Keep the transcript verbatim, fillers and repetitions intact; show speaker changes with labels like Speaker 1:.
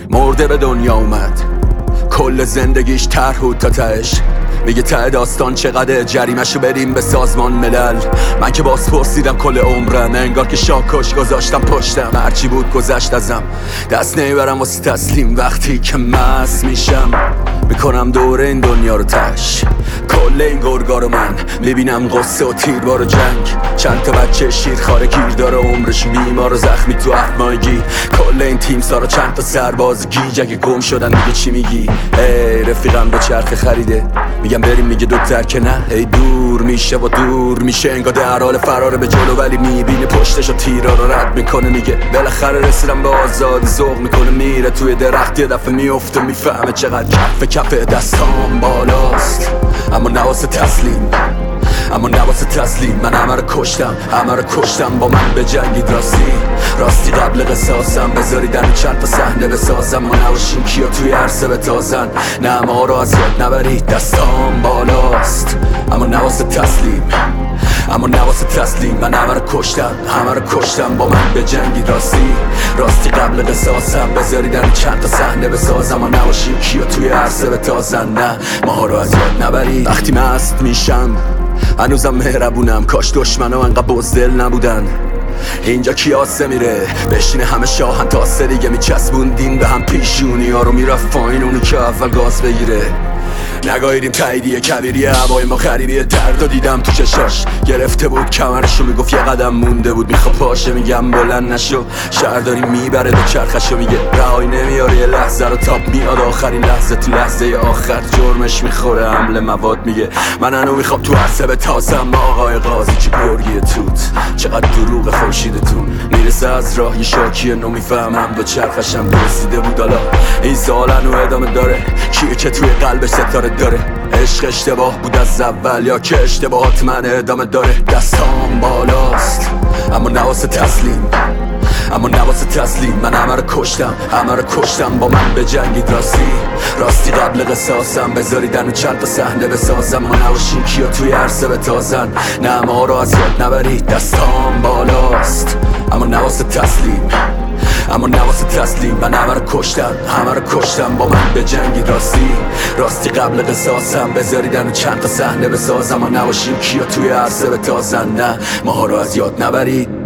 Speaker 1: مرده به دنیا اومد، کل زندگیش طرح تا تهش. میگه ته داستان چقدر جریمشو بریم به سازمان ملل. من که باز پرسیدم کل عمرم، انگار که شاکش گذاشتم پشتم. هرچی بود گذشت ازم، دست نمیبرم واسه تسلیم. وقتی که مست میشم میکنم دور این دنیا رو تش. کل این گرگا رو من میبینم قصه و تیربار و جنگ. چند تا بچه شیرخواره گیر داره عمرش بیمار و زخمی تو افمایگی. کل این تیم سارا چند تا سرباز گیج اگه گم شدن دیگه چی میگی؟ ای رفیقم به چرخ خریده، میگم بریم میگه دکتر که نه. ای دور میشه و دور میشه، انگار در حال فراره به جلو ولی میبینه پشتشو تیرا رو رد میکنه. میگه بالاخره رسیدم به آزادی، ذوق میکنه میره توی درخت. یه دفعه میفته میفهمه چقدر کف کف دستام بالاست، اما نواسه تسلیم. اما نواسه تسلیم من همه رو کشتم، همه رو کشتم با من به جنگید. راستی راستی قبل قصاصم بذاریدن چند تا صحنه بسازم. ما نباشیم کیا توی عرصه بتازن، نه ما رو از یاد نبرید. دستام بالاست اما نواسه تسلیم. اما نواسه تسلیم من همه رو کشتم، همه رو کشتم با من به جنگید. راستی راستی قبل قصاصم بذاریدن چند تا صحنه بسازم. ما نباشیم کیا توی عرصه بتازن، نه ما رو از یاد نبرید. وقتی مست میشم هنوزم مهربونم، کاش دشمنام انقدر بزدل نبودن. اینجا کیاسه میره بشینه همه شاهن تا سه دیگه میچسبوندین به هم پیشونی ها رو. میرفت پایین اونو که اول گاز بگیره. نگاهیدیم تاییدیه کبیری هوای ما غریبیه. درد و دیدم تو چشاش گرفته بود کمرشو، میگفت یه قدم مونده بود میخوا پاشه. میگم بلند نشو شهرداری میبره دو چرخشو. میگه رهایی نمیاره یه لحظه رو تاپ میاد آخرین لحظه. تو لحظه آخر جرمش میخوره حمله مواد. میگه من هنو میخوام تو عرصه بتازم. آقای قاضی چه گرگی توت، چقدر دروغ خورشیدتون. میرسه از راه یه شاکی نو میفهمم دو چرخشم رسیده بود. حالا این سوال هنو ادامه داره، کیه که توی قلبش ستاره داره؟ عشق اشتباه بود از اول یا که اشتباهات من ادامه داره؟ دستام بالاست اما نواسه تسلیم. اما نواسه تسلیم من همه رو کشتم، همه رو کشتم با من به جنگید. راستی راستی قبل قصاصم بذاریدن چند تا صحنه بسازم. ما نباشیم کیا توی عرصه بتازن، نه ما رو از یاد نبرید. دستام بالاست اما نواسه تسلیم. اما نواسه تسلیم من همه رو کشتم، همه رو کشتم با من به جنگید. راستی راستی قبل قصاصم بذاریدن چند تا صحنه بسازم. ما نباشیم کیا توی عرصه بتازن، نه ما رو از یاد نبرید.